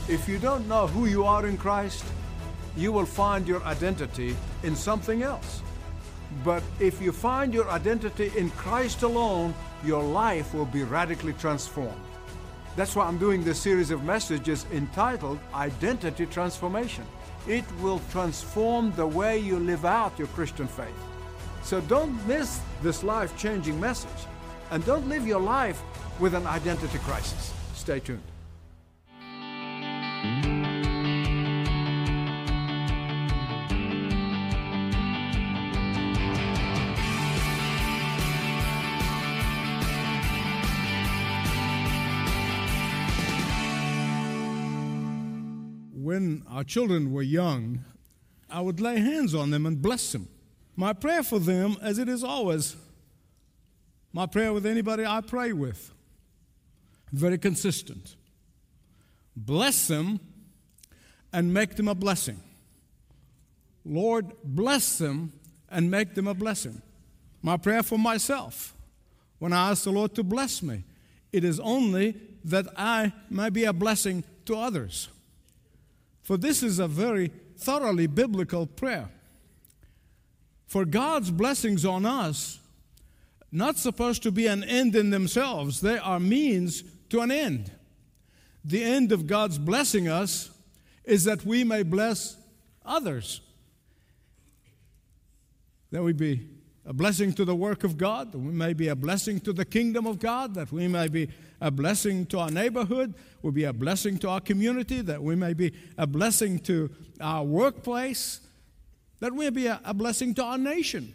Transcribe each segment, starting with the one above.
If you don't know who you are in Christ, you will find your identity in something else. But if you find your identity in Christ alone, your life will be radically transformed. That's why I'm doing this series of messages entitled Identity Transformation. It will transform the way you live out your Christian faith. So don't miss this life-changing message, and don't live your life with an identity crisis. Stay tuned. When our children were young, I would lay hands on them and bless them. My prayer for them, as it is always my prayer with anybody I pray with, very consistent. Bless them and make them a blessing. Lord, bless them and make them a blessing. My prayer for myself, when I ask the Lord to bless me, it is only that I may be a blessing to others. For this is a very thoroughly biblical prayer. For God's blessings on us, not supposed to be an end in themselves. They are means to an end. The end of God's blessing us is that we may bless others. That we be a blessing to the work of God, that we may be a blessing to the kingdom of God, that we may be a blessing to our neighborhood, we'll be a blessing to our community, that we may be a blessing to our workplace, that we may be a blessing to our nation.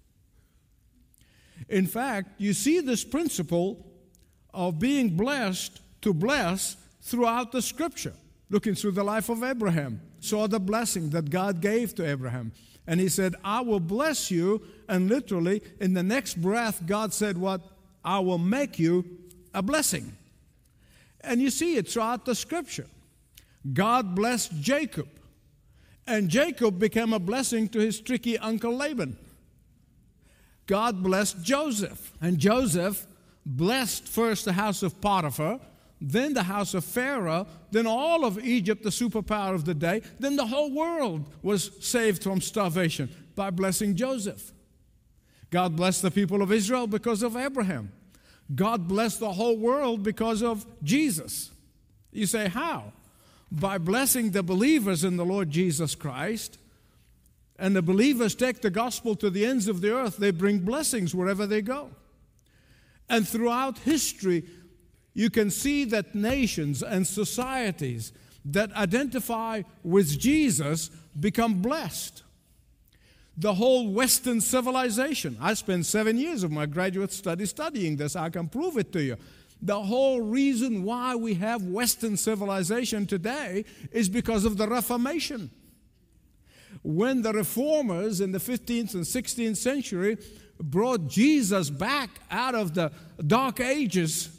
In fact, you see this principle of being blessed to bless throughout the Scripture. Looking through the life of Abraham, saw the blessing that God gave to Abraham. And he said, I will bless you. And literally, in the next breath, God said what? I will make you a blessing. And you see it throughout the Scripture. God blessed Jacob. And Jacob became a blessing to his tricky uncle Laban. God blessed Joseph. And Joseph blessed first the house of Potiphar, then the house of Pharaoh, then all of Egypt, the superpower of the day, then the whole world was saved from starvation by blessing Joseph. God blessed the people of Israel because of Abraham. God blessed the whole world because of Jesus. You say, how? By blessing the believers in the Lord Jesus Christ. And the believers take the gospel to the ends of the earth. They bring blessings wherever they go. And throughout history, you can see that nations and societies that identify with Jesus become blessed. The whole Western civilization. I spent 7 years of my graduate study studying this. I can prove it to you. The whole reason why we have Western civilization today is because of the Reformation. When the reformers in the 15th and 16th century brought Jesus back out of the Dark Ages,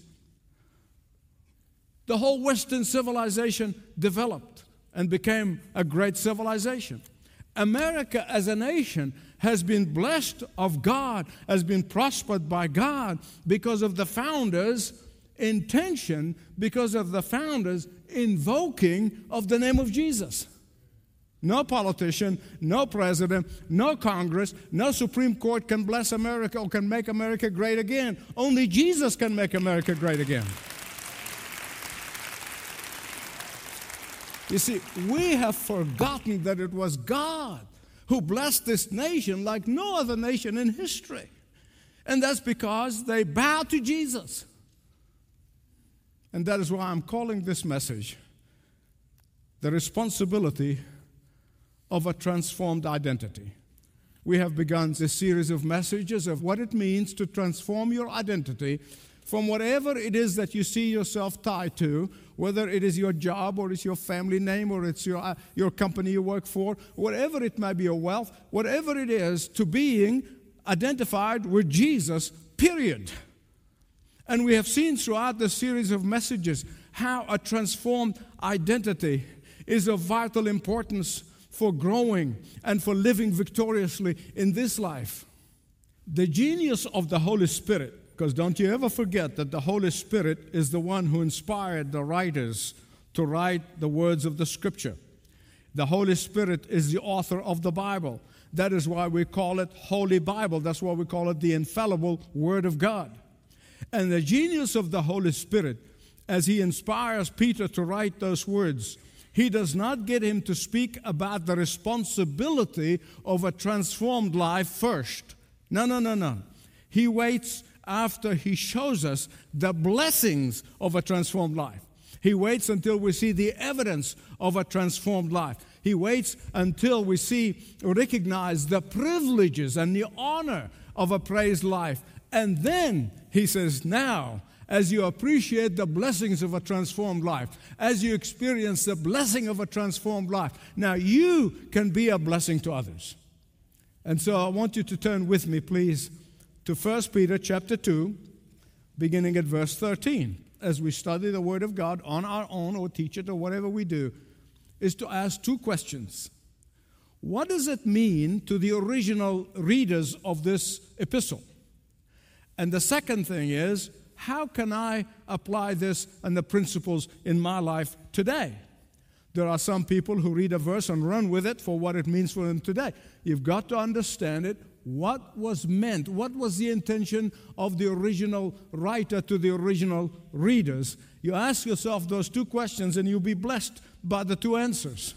the whole Western civilization developed and became a great civilization. America as a nation has been blessed of God, has been prospered by God because of the founders' intention, because of the founders' invoking of the name of Jesus. No politician, no president, no Congress, no Supreme Court can bless America or can make America great again. Only Jesus can make America great again. You see, we have forgotten that it was God who blessed this nation like no other nation in history. And that's because they bowed to Jesus. And that is why I'm calling this message the responsibility of a transformed identity. We have begun this series of messages of what it means to transform your identity from whatever it is that you see yourself tied to, whether it is your job or it's your family name or it's your company you work for, whatever it may be, your wealth, whatever it is, to being identified with Jesus, period. And we have seen throughout the series of messages how a transformed identity is of vital importance for growing and for living victoriously in this life. The genius of the Holy Spirit, because don't you ever forget that the Holy Spirit is the one who inspired the writers to write the words of the Scripture. The Holy Spirit is the author of the Bible. That is why we call it Holy Bible. That's why we call it the infallible Word of God. And the genius of the Holy Spirit, as He inspires Peter to write those words, He does not get him to speak about the responsibility of a transformed life first. No. He waits after He shows us the blessings of a transformed life. He waits until we see the evidence of a transformed life. He waits until we recognize the privileges and the honor of a praised life. And then He says, now, as you appreciate the blessings of a transformed life, as you experience the blessing of a transformed life, now you can be a blessing to others. And so I want you to turn with me, please, to 1 Peter chapter 2, beginning at verse 13. As we study the Word of God on our own or teach it or whatever we do, is to ask two questions. What does it mean to the original readers of this epistle? And the second thing is, how can I apply this and the principles in my life today? There are some people who read a verse and run with it for what it means for them today. You've got to understand it. What was meant? What was the intention of the original writer to the original readers? You ask yourself those two questions and you'll be blessed by the two answers.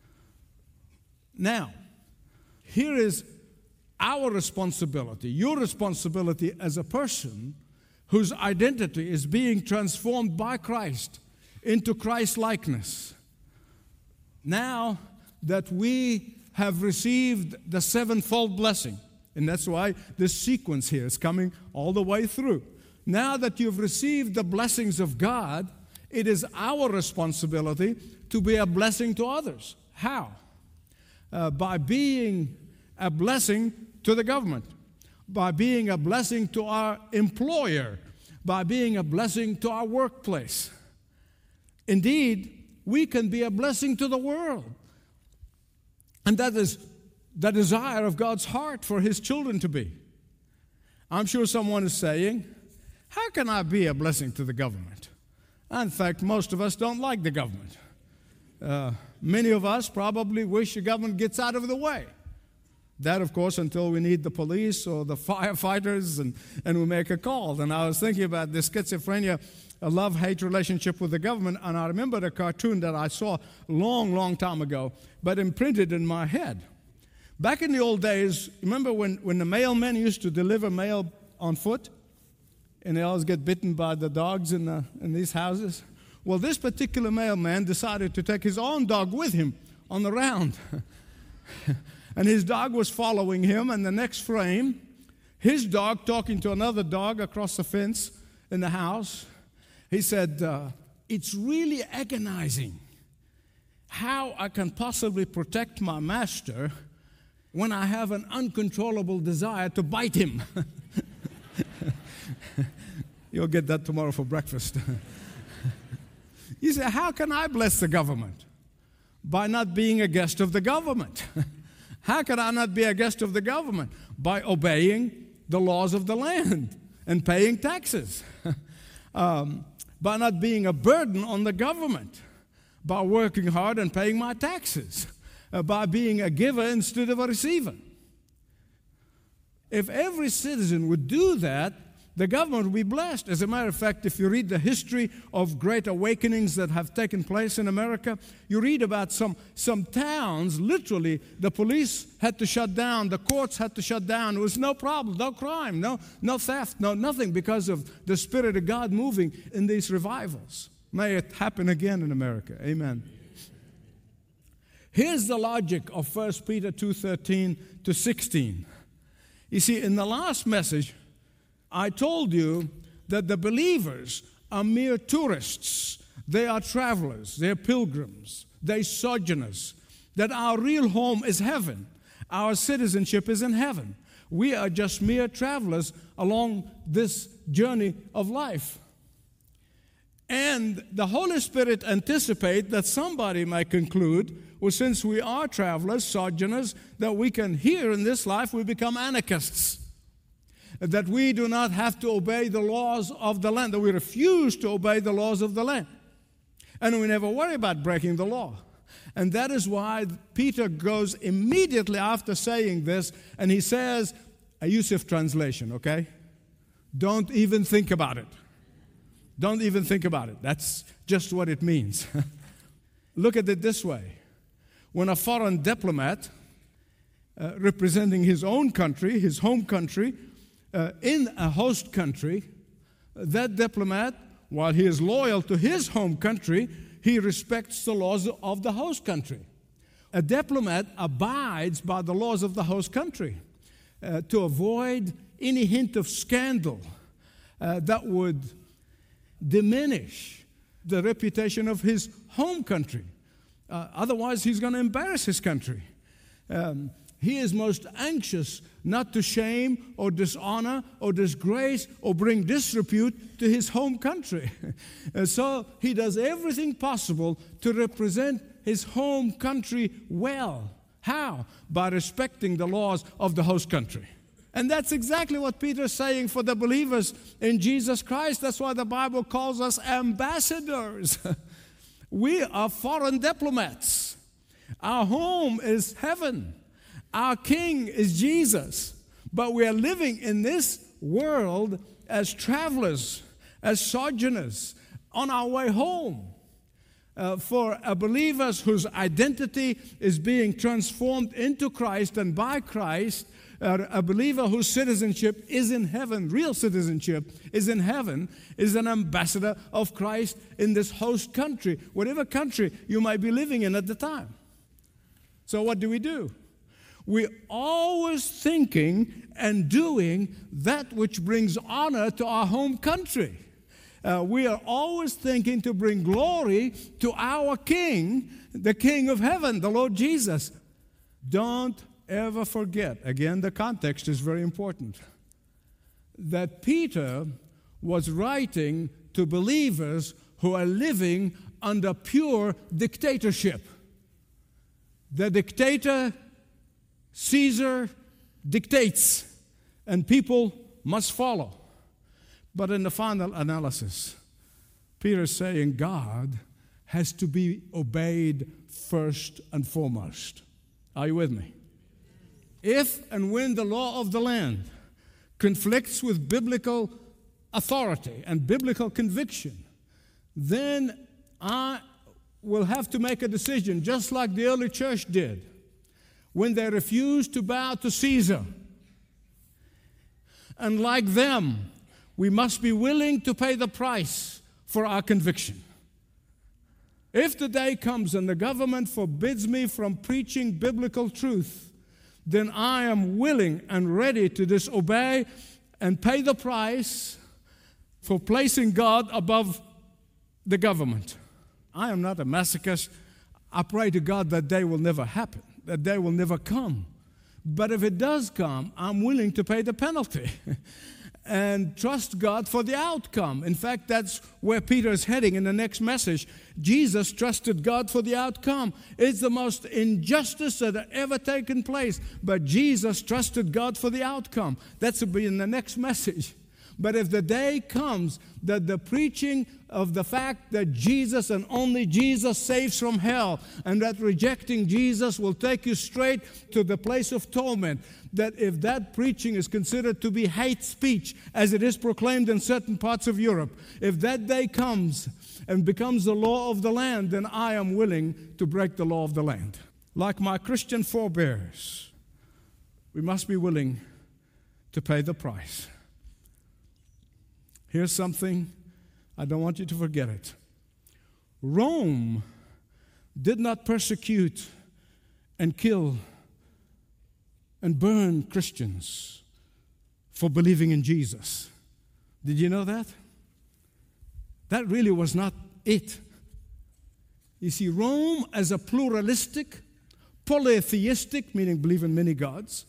Now, here is our responsibility, your responsibility as a person whose identity is being transformed by Christ into Christ-likeness. Now that we have received the sevenfold blessing, and that's why this sequence here is coming all the way through. Now that you've received the blessings of God, it is our responsibility to be a blessing to others. How? By being a blessing to the government, by being a blessing to our employer, by being a blessing to our workplace. Indeed, we can be a blessing to the world. And that is the desire of God's heart for His children to be. I'm sure someone is saying, how can I be a blessing to the government? In fact, most of us don't like the government. Many of us probably wish the government gets out of the way. That, of course, until we need the police or the firefighters and we make a call. And I was thinking about this schizophrenia, a love-hate relationship with the government, and I remembered a cartoon that I saw long time ago, but imprinted in my head. Back in the old days, remember when the mailmen used to deliver mail on foot? And they always get bitten by the dogs in these houses? Well, this particular mailman decided to take his own dog with him on the round. And his dog was following him, and the next frame, his dog talking to another dog across the fence in the house. He said, it's really agonizing how I can possibly protect my master when I have an uncontrollable desire to bite him. You'll get that tomorrow for breakfast. You say, how can I bless the government? By not being a guest of the government. How can I not be a guest of the government? By obeying the laws of the land and paying taxes. By not being a burden on the government. By working hard and paying my taxes. By being a giver instead of a receiver. If every citizen would do that, the government will be blessed. As a matter of fact, if you read the history of great awakenings that have taken place in America, you read about some towns, literally, the police had to shut down, the courts had to shut down. There was no problem, no crime, no theft, nothing, because of the Spirit of God moving in these revivals. May it happen again in America. Amen. Here's the logic of 1 Peter 2:13 to 16. You see, in the last message, I told you that the believers are mere tourists. They are travelers. They're pilgrims. They're sojourners. That our real home is heaven. Our citizenship is in heaven. We are just mere travelers along this journey of life. And the Holy Spirit anticipates that somebody might conclude, well, since we are travelers, sojourners, that we can, here in this life, we become anarchists. That we do not have to obey the laws of the land, that we refuse to obey the laws of the land. And we never worry about breaking the law. And that is why Peter goes immediately after saying this, and he says, a Yusuf translation, okay? Don't even think about it. Don't even think about it. That's just what it means. Look at it this way. When a foreign diplomat representing his own country, his home country, in a host country, that diplomat, while he is loyal to his home country, he respects the laws of the host country. A diplomat abides by the laws of the host country to avoid any hint of scandal that would diminish the reputation of his home country. Otherwise, he's going to embarrass his country. He is most anxious not to shame or dishonor or disgrace or bring disrepute to his home country. So he does everything possible to represent his home country well. How? By respecting the laws of the host country. And that's exactly what Peter is saying for the believers in Jesus Christ. That's why the Bible calls us ambassadors. We are foreign diplomats. Our home is heaven. Our king is Jesus. But we are living in this world as travelers, as sojourners, on our way home. For believers whose identity is being transformed into Christ and by Christ, a believer whose citizenship is in heaven, real citizenship is in heaven, is an ambassador of Christ in this host country, whatever country you might be living in at the time. So what do? We're always thinking and doing that which brings honor to our home country. We are always thinking to bring glory to our King, the King of heaven, the Lord Jesus. Don't ever forget, again, the context is very important, that Peter was writing to believers who are living under pure dictatorship. The dictator, Caesar, dictates, and people must follow. But in the final analysis, Peter is saying God has to be obeyed first and foremost. Are you with me? If and when the law of the land conflicts with biblical authority and biblical conviction, then I will have to make a decision, just like the early church did when they refused to bow to Caesar. And like them, we must be willing to pay the price for our conviction. If the day comes and the government forbids me from preaching biblical truth, then I am willing and ready to disobey and pay the price for placing God above the government. I am not a masochist. I pray to God that day will never happen, that day will never come. But if it does come, I'm willing to pay the penalty and trust God for the outcome. In fact, that's where Peter is heading in the next message. Jesus trusted God for the outcome. It's the most injustice that had ever taken place, but Jesus trusted God for the outcome. That's will be in the next message. But if the day comes that the preaching of the fact that Jesus and only Jesus saves from hell, and that rejecting Jesus will take you straight to the place of torment, that if that preaching is considered to be hate speech, as it is proclaimed in certain parts of Europe, if that day comes and becomes the law of the land, then I am willing to break the law of the land. Like my Christian forebears, we must be willing to pay the price. Here's something, I don't want you to forget it. Rome did not persecute and kill and burn Christians for believing in Jesus. Did you know that? That really was not it. You see, Rome as a pluralistic, polytheistic, meaning believe in many gods,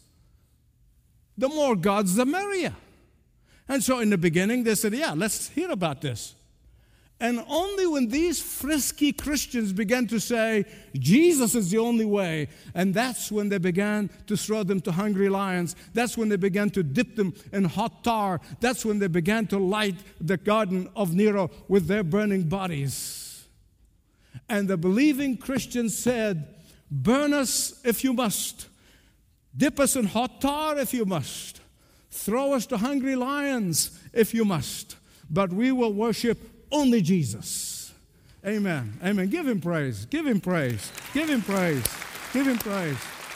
the more gods, the merrier. And so in the beginning, they said, yeah, let's hear about this. And only when these frisky Christians began to say, Jesus is the only way, and that's when they began to throw them to hungry lions. That's when they began to dip them in hot tar. That's when they began to light the garden of Nero with their burning bodies. And the believing Christians said, burn us if you must. Dip us in hot tar if you must. Throw us to hungry lions if you must. But we will worship only Jesus. Amen. Amen. Give him praise. Give him praise. Give him praise. Give him praise.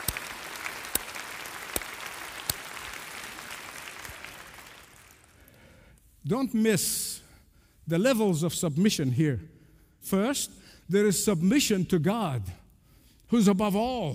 Don't miss the levels of submission here. First, there is submission to God, who's above all.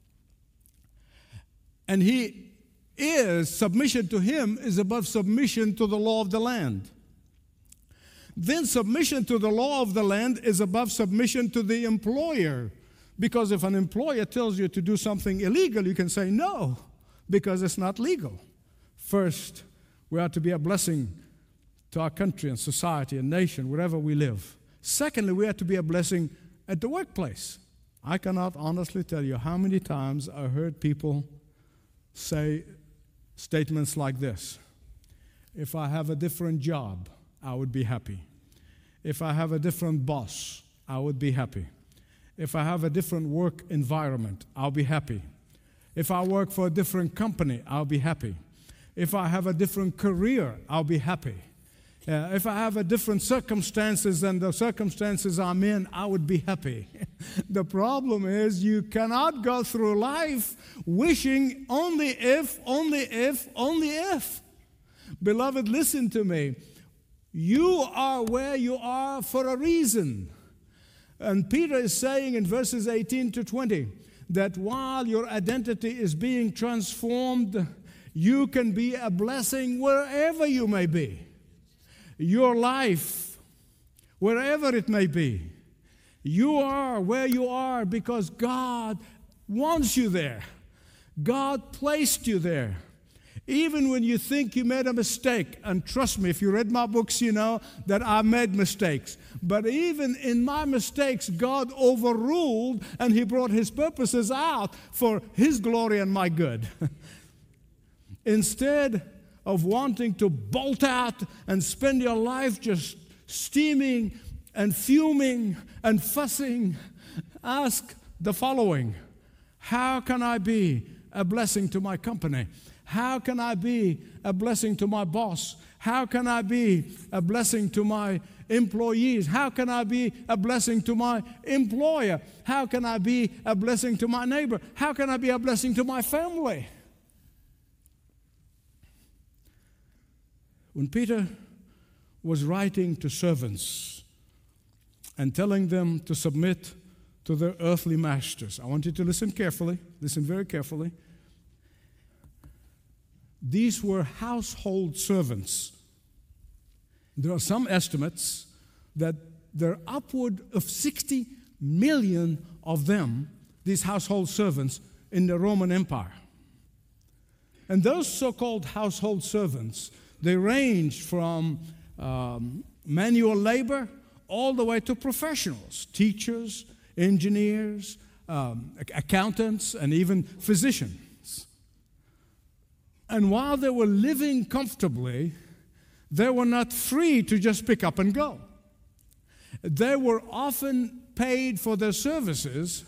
And submission to him is above submission to the law of the land. Then submission to the law of the land is above submission to the employer. Because if an employer tells you to do something illegal, you can say no, because it's not legal. First, we are to be a blessing to our country and society and nation, wherever we live. Secondly, we are to be a blessing at the workplace. I cannot honestly tell you how many times I heard people say statements like this: if I have a different job, I would be happy. If I have a different boss, I would be happy. If I have a different work environment, I'll be happy. If I work for a different company, I'll be happy. If I have a different career, I'll be happy. If I have a different circumstances than the circumstances I'm in, I would be happy. The problem is you cannot go through life wishing only if. Beloved, listen to me. You are where you are for a reason. And Peter is saying in verses 18 to 20 that while your identity is being transformed, you can be a blessing wherever you may be. Your life, wherever it may be, you are where you are because God wants you there. God placed you there. Even when you think you made a mistake, and trust me, if you read my books, you know that I made mistakes. But even in my mistakes, God overruled, and He brought His purposes out for His glory and my good. Instead of wanting to bolt out and spend your life just steaming and fuming and fussing, ask the following: how can I be a blessing to my company? How can I be a blessing to my boss? How can I be a blessing to my employees? How can I be a blessing to my employer? How can I be a blessing to my neighbor? How can I be a blessing to my family? When Peter was writing to servants and telling them to submit to their earthly masters, I want you to listen carefully, listen very carefully. These were household servants. There are some estimates that there are upward of 60 million of them, these household servants, in the Roman Empire. And those so-called household servants, they ranged from manual labor all the way to professionals, teachers, engineers, accountants, and even physicians. And while they were living comfortably, they were not free to just pick up and go. They were often paid for their services,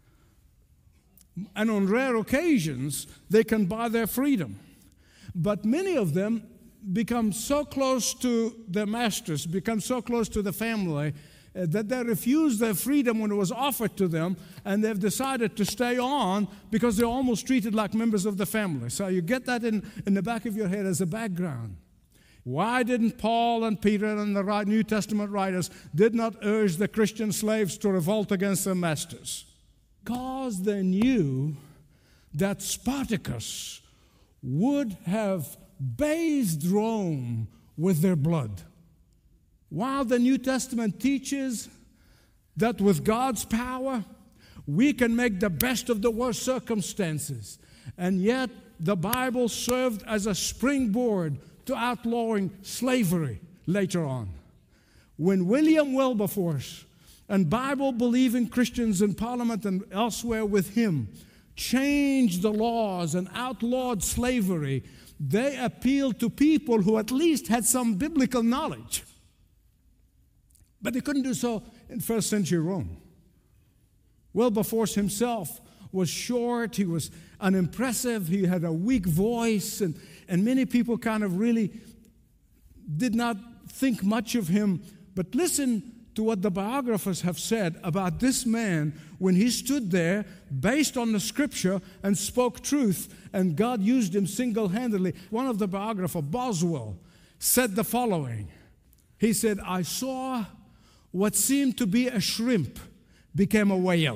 and on rare occasions, they can buy their freedom. But many of them become so close to their masters, become so close to the family, that they refused their freedom when it was offered to them, and they've decided to stay on because they're almost treated like members of the family. So you get that in the back of your head as a background. Why didn't Paul and Peter and the New Testament writers did not urge the Christian slaves to revolt against their masters? Because they knew that Spartacus would have bathed Rome with their blood. While the New Testament teaches that with God's power, we can make the best of the worst circumstances, and yet the Bible served as a springboard to outlawing slavery later on. When William Wilberforce and Bible-believing Christians in Parliament and elsewhere with him changed the laws and outlawed slavery, they appealed to people who at least had some biblical knowledge. But they couldn't do so in first century Rome. Wilberforce himself was short, he was unimpressive, he had a weak voice, and many people kind of really did not think much of him. But listen to what the biographers have said about this man when he stood there based on the Scripture and spoke truth, and God used him single-handedly. One of the biographers, Boswell, said the following. He said, "I saw what seemed to be a shrimp became a whale."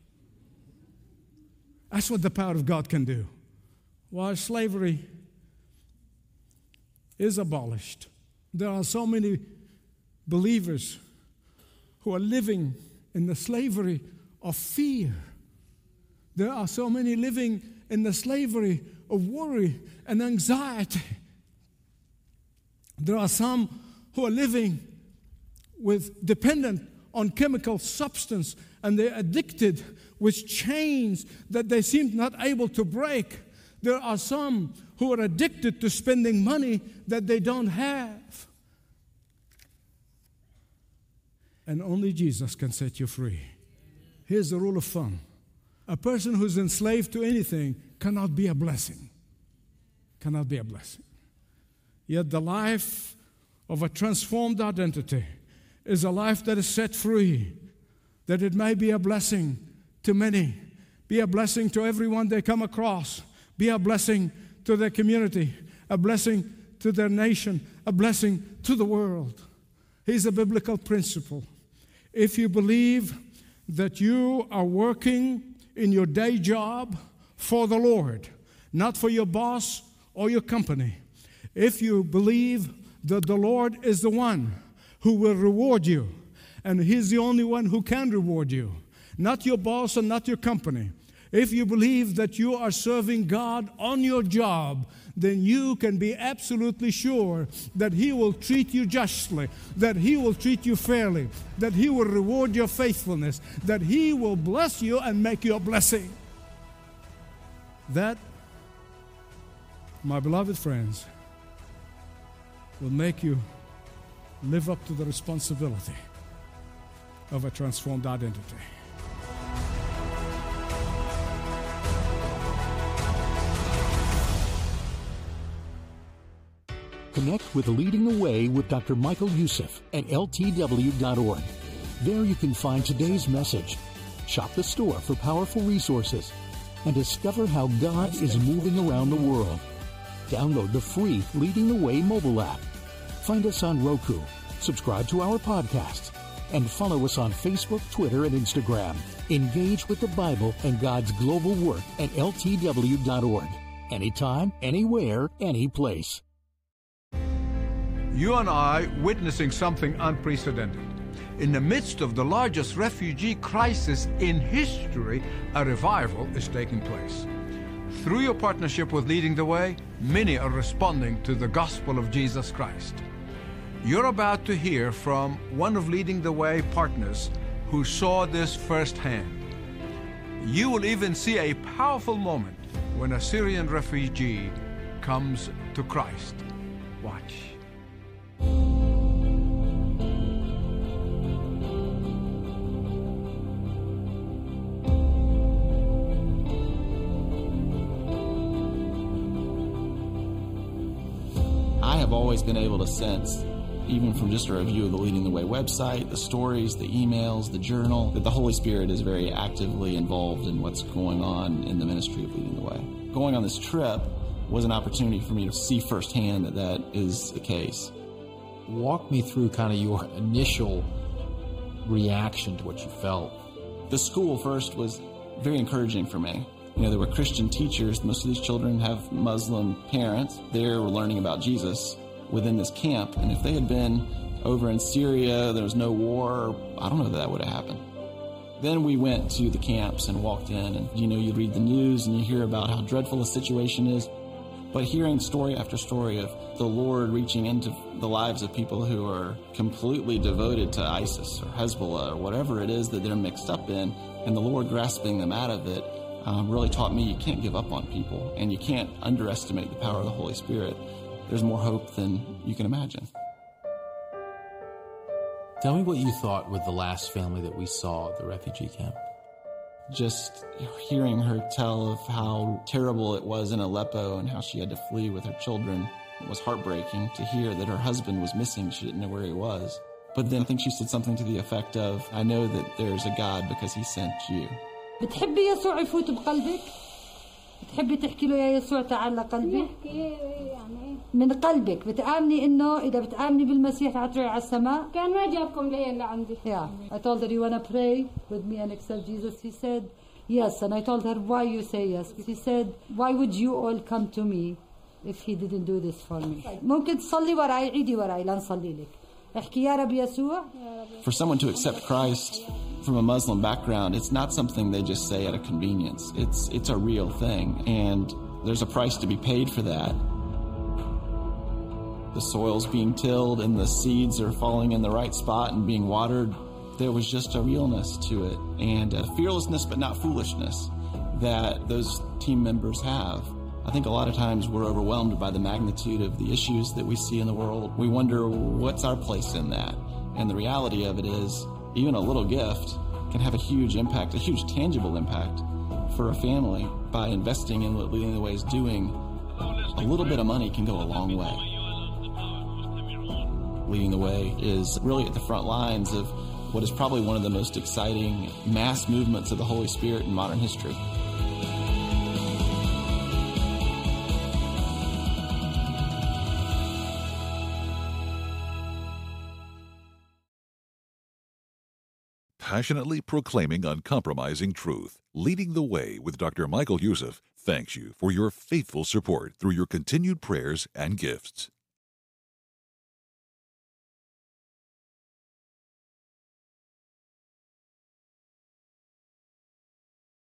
That's what the power of God can do. While slavery is abolished, there are so many believers who are living in the slavery of fear. There are so many living in the slavery of worry and anxiety. There are some who are living dependent on chemical substance, and they're addicted with chains that they seem not able to break. There are some who are addicted to spending money that they don't have. And only Jesus can set you free. Here's the rule of thumb. A person who's enslaved to anything cannot be a blessing. Cannot be a blessing. Yet the life of a transformed identity is a life that is set free, that it may be a blessing to many, be a blessing to everyone they come across, be a blessing to their community, a blessing to their nation, a blessing to the world. Here's a biblical principle. If you believe that you are working in your day job for the Lord, not for your boss or your company, if you believe that the Lord is the one who will reward you, and He's the only one who can reward you, not your boss and not your company. If you believe that you are serving God on your job, then you can be absolutely sure that He will treat you justly, that He will treat you fairly, that He will reward your faithfulness, that He will bless you and make you a blessing. That, my beloved friends, will make you live up to the responsibility of a transformed identity. Connect with Leading the Way with Dr. Michael Youssef at ltw.org. There you can find today's message, shop the store for powerful resources, and discover how God is moving around the world. Download the free Leading the Way mobile app. Find us on Roku, subscribe to our podcasts, and follow us on Facebook, Twitter, and Instagram. Engage with the Bible and God's global work at ltw.org. Anytime, anywhere, any place. You and I witnessing something unprecedented. In the midst of the largest refugee crisis in history, a revival is taking place. Through your partnership with Leading the Way, many are responding to the gospel of Jesus Christ. You're about to hear from one of Leading the Way partners who saw this firsthand. You will even see a powerful moment when a Syrian refugee comes to Christ. Watch. I have always been able to sense, even from just a review of the Leading the Way website, the stories, the emails, the journal, that the Holy Spirit is very actively involved in what's going on in the ministry of Leading the Way. Going on this trip was an opportunity for me to see firsthand that that is the case. Walk me through kind of your initial reaction to what you felt. The school first was very encouraging for me. You know, there were Christian teachers. Most of these children have Muslim parents. They're learning about Jesus within this camp. And if they had been over in Syria, there was no war, I don't know that would have happened. Then we went to the camps and walked in, and you read the news and you hear about how dreadful the situation is. But hearing story after story of the Lord reaching into the lives of people who are completely devoted to ISIS or Hezbollah or whatever it is that they're mixed up in, and the Lord grasping them out of it, really taught me you can't give up on people, and you can't underestimate the power of the Holy Spirit. There's more hope than you can imagine. Tell me what you thought with the last family that we saw at the refugee camp. just hearing her tell of how terrible it was in Aleppo and how she had to flee with her children was heartbreaking to hear that her husband was missing. She didn't know where he was. But then I think she said something to the effect of, I know that there's a God because he sent you. بتحبي يسوع يفوت بقلبك؟ بتحبي تحكي له يا يسوع تعال لقلبي؟ يعني من قلبك بتآمني إنه إذا بتآمني بالمسيح هتروحي على السماء؟ كان ما جابكم لي لعندي. Yeah, I told her you wanna pray with me and accept Jesus. She said yes, and I told her why you say yes. She said why would you all come to me if he didn't do this for me? ممكن تصلي وراي عيدي وراي لا نصلي لك. احكي يا رب يسوع. For someone to accept Christ from a Muslim background, it's not something they just say at a convenience. It's a real thing, and there's a price to be paid for that. The soil's being tilled and the seeds are falling in the right spot and being watered. There was just a realness to it, and a fearlessness but not foolishness that those team members have. I think a lot of times we're overwhelmed by the magnitude of the issues that we see in the world. We wonder, what's our place in that? And the reality of it is, even a little gift can have a huge impact, a huge tangible impact for a family. By investing in what Leading the Way is doing, a little bit of money can go a long way. Leading the Way is really at the front lines of what is probably one of the most exciting mass movements of the Holy Spirit in modern history. Passionately proclaiming uncompromising truth, Leading the Way with Dr. Michael Youssef thanks you for your faithful support through your continued prayers and gifts.